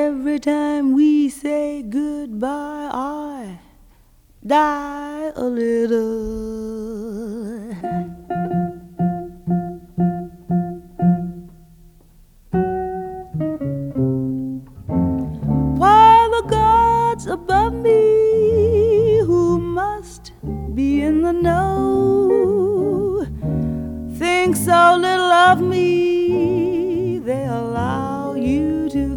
Every time we say goodbye, I die a little. While the gods above me, who must be in the know, think so little of me, they allow you to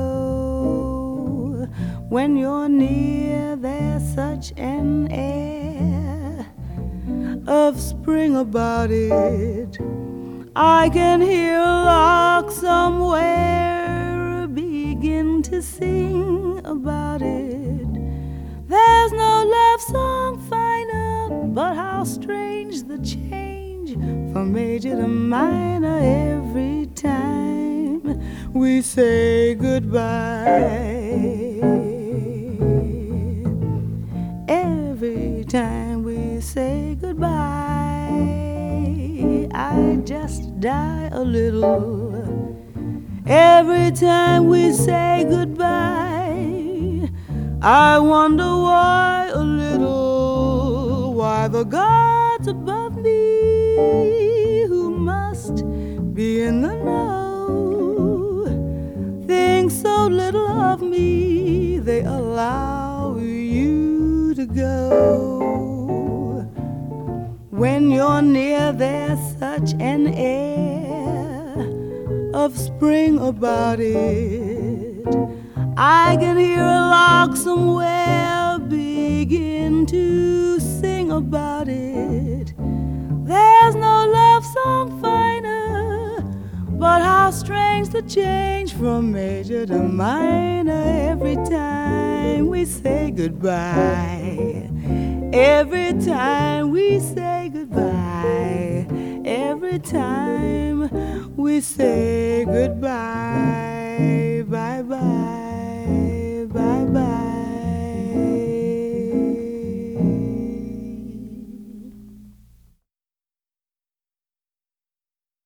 go. When you're near, there's such an air of spring about it. I can hear a lark somewhere begin to sing about it. There's no love song finer, but how strange the change from major to minor every time we say goodbye. Every time we say goodbye, I just die a little. Every time we say goodbye, I wonder why a little, why the gods above me, who must be in the know, think so little of me, they allow you to go. When you're near, there's such an air of spring about it. I can hear a lark somewhere begin to sing about it. There's no love song finer, but how strange the change from major to minor every time we say goodbye. Every time we say goodbye. Every time we say goodbye.